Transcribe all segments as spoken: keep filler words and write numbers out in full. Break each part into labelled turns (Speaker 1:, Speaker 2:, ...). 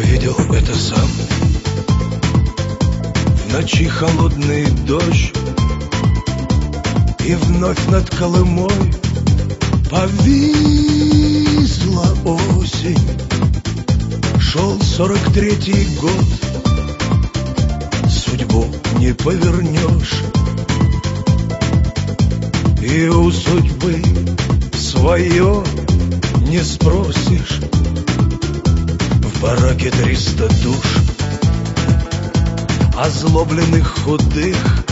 Speaker 1: видел это сам. В ночи холодный дождь, и вновь над Колымой повисла осень. Шел сорок третий год, судьбу не повернешь, и у судьбы свое не спросишь. В бараке триста душ, озлобленных худых,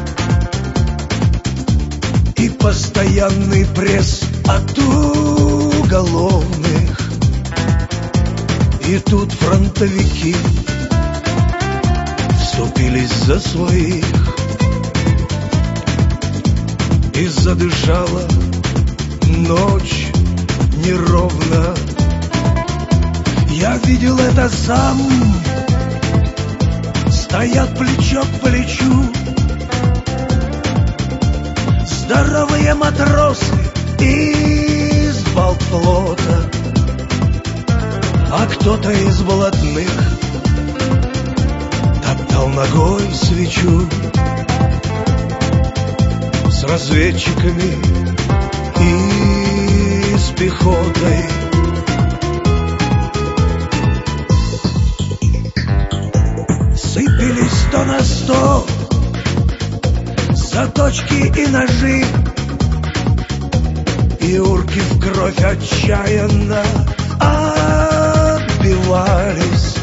Speaker 1: и постоянный пресс от уголовных. И тут фронтовики вступились за своих, и задышала ночь неровно. Я видел это сам. Стоят плечо к плечу здоровые матросы из Балтфлота, а кто-то из блатных топтал ногой свечу. С разведчиками и с пехотой сыпались сто на сто заточки и ножи, и урки в кровь отчаянно отбивались.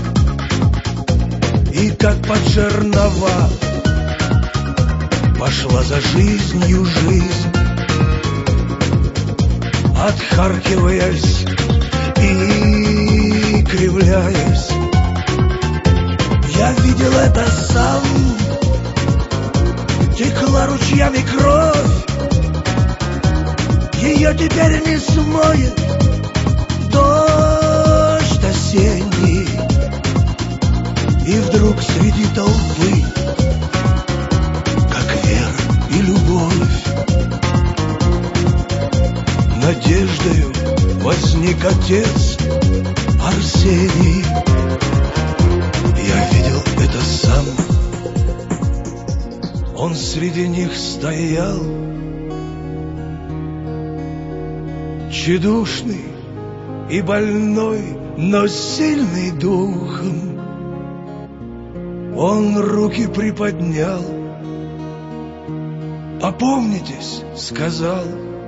Speaker 1: И как под жернова пошла за жизнью жизнь, отхаркиваясь и кривляясь. Я видел это сам. Текла ручьями кровь, ее теперь не смоет дождь осенний. И вдруг среди толпы, как вера и любовь, надеждою возник отец Арсений. Я видел это сам. Он среди них стоял, тщедушный и больной, но сильный духом. Он руки приподнял. «Опомнитесь», — сказал.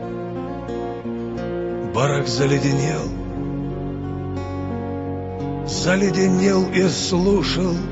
Speaker 1: Барак заледенел, заледенел и слушал